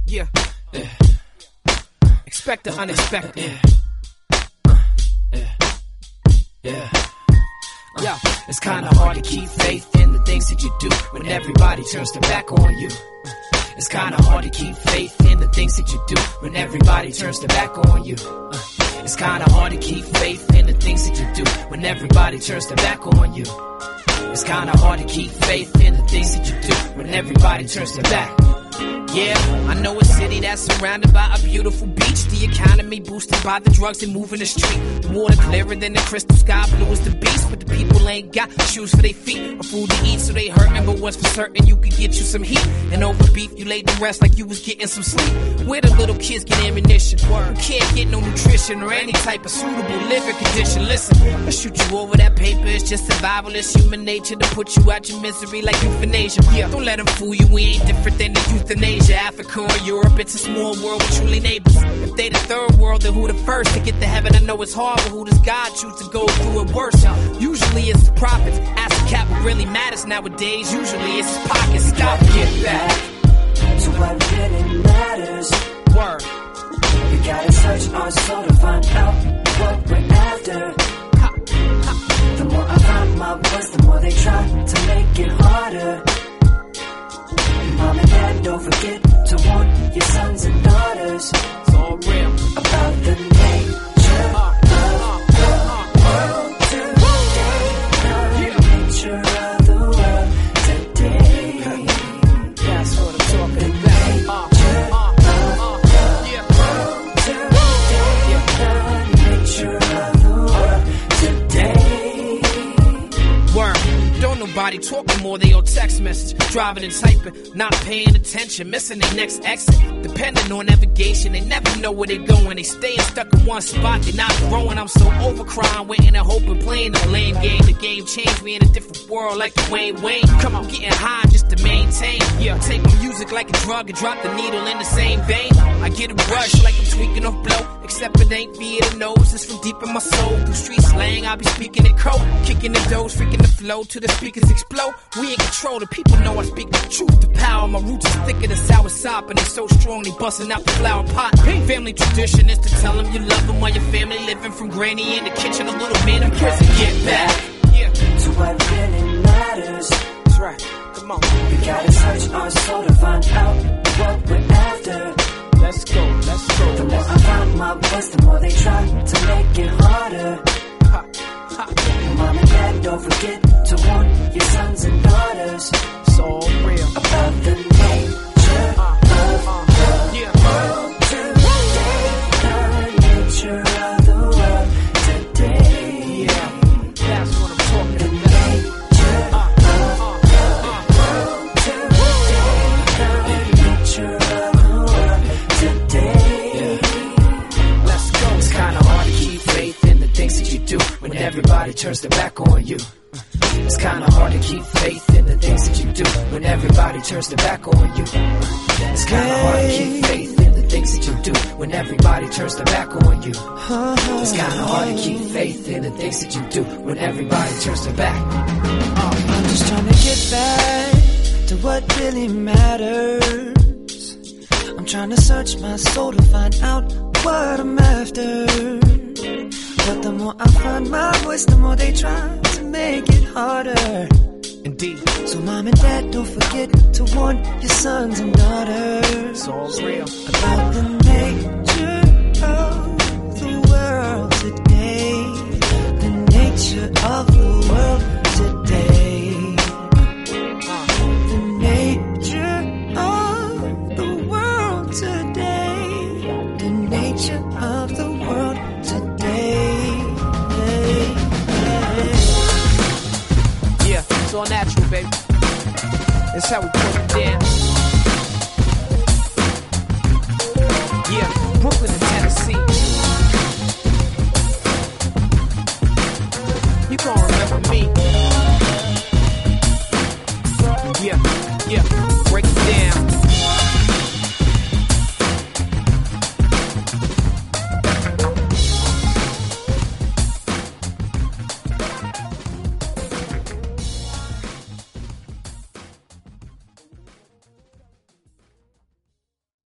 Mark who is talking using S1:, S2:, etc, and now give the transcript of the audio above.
S1: Yeah. Expect the unexpected.
S2: Yeah.
S1: Yo, it's kinda hard to keep faith in the things that you do when everybody turns their back on you. It's kinda hard to keep faith in the things that you do when everybody turns their back on you. It's kinda hard to keep faith in the things that you do when everybody turns their back on you. It's kinda hard to keep faith in the things that you do when everybody turns their back. Yeah, I know a city that's surrounded by a beautiful beach. The economy boosted by the drugs that move in the street. The water clearer than the crystal sky, blue as the beast. But the people ain't got shoes for their feet or food to eat, so they hurtin'. But what's for certain, you could get you some heat. And over beef, you laid to rest like you was getting some sleep. Where the little kids get ammunition? You can't get no nutrition or any type of suitable living condition. Listen, I'll shoot you over that paper. It's just survival, it's human nature to put you out your misery like euthanasia. Yeah, don't let them fool you, we ain't different than the euthanasia. Africa or Europe, it's a small world with truly neighbors. If they the third world, then who the first to get to heaven? I know it's hard, but who does God choose to go through it worse? Usually it's the prophets. Ask the cap what really matters nowadays. Usually it's his pockets. Stop, get back
S3: to what really matters.
S1: Word.
S3: We gotta search our soul to find out what we're after. The more I find my voice, the more they try to make it harder. Mom and Dad, don't forget to warn your sons and daughters.
S1: It's all real.
S3: About the nature of the world today. The nature of the world today.
S1: That's what I'm talking about.
S3: The nature of the world today.
S1: Word. Don't nobody talking more, they all text message. Driving and typing, not paying attention, missing their next exit. Depending on navigation, they never know where they going. They staying stuck in one spot, they not growing. I'm so over crying, waiting and hoping, playing the lame game. The game changed, we in a different world like the Wayne. Come on, getting high just to maintain. Yeah, I take my music like a drug and drop the needle in the same vein. I get a rush like I'm tweaking off blow, except it ain't via the nose, it's from deep in my soul. Through street slang, I be speaking in code, kicking the doors, freaking the flow till the speakers explode. We in control, the people know I speak the truth. The power, my roots is thicker than sour sop, and they so strong they busting out the flower pot. Family tradition is to tell them you love them while your family living from granny in the kitchen, a little man in prison. Get back, yeah,
S3: to what really matters.
S1: That's right. Come on,
S3: we gotta search our soul to find out what we're after.
S1: Let's go, let's go.
S3: The more I find my voice, the more they try to make it harder. Mom and Dad, don't forget to warn your sons and daughters.
S1: It's all real.
S3: About the nature of the world today. The nature of the world today.
S1: Yeah, that's what I'm talking about.
S3: The nature of the world today. The nature of the world today.
S1: Let's go. It's kinda hard to keep faith in the things that you do when everybody turns their back on you. It's kinda hard to keep faith in the things that you do when everybody turns their back on you. It's kinda hard to keep faith in the things that you do when everybody turns their back on you. It's kinda hard to keep faith in the things that you do when everybody turns their back.
S4: I'm just trying to get back to what really matters. I'm trying to search my soul to find out what I'm after. But the more I find my voice, the more they try to make it harder.
S1: Indeed.
S4: So Mom and Dad, don't forget to warn your sons and daughters.
S1: It's all real.
S4: About the nature of the world today. The nature of the world today. The nature of the world today. The nature of the world today.
S1: Yeah, it's all natural, baby. That's how we put it down.